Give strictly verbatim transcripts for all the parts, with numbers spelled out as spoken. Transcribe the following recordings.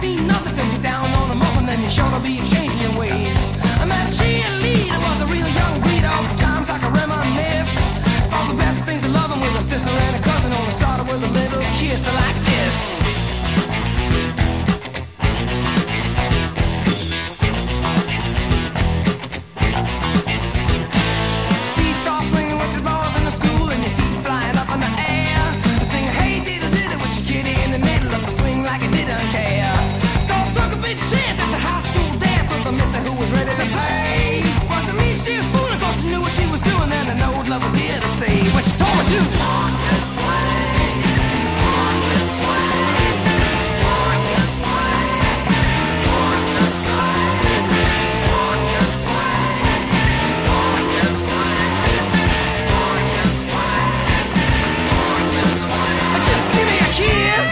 seen nothing till you down on them off, and then you sure to be changing your ways. I met a cheerleader, was a real young breed, all times I can reminisce. All the best things of loving with a sister and a cousin, only started with a little kiss like this. Seesaw swinging with the balls in the school and your feet flying up in the air. Singing, hey, diddle diddle, with your kitty in the middle of the swing like you didn't care. So I took a big chance at the high school dance with a mister who was ready to play. Wasn't me, she a fool, of course she knew what she was doing, and I know love was here to stay. When she told me to walk this way, walk this way, walk this way, walk this way, walk this way, walk this way, walk this way, walk this way. Just give me a kiss.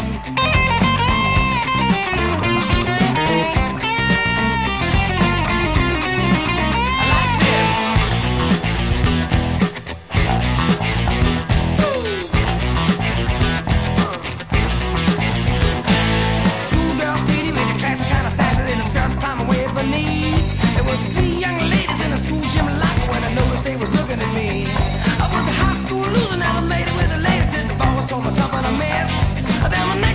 There was three young ladies in a school gym locker when I noticed they was looking at me. I was a high school loser, never made it with a lady till the boss told me something I missed. Then my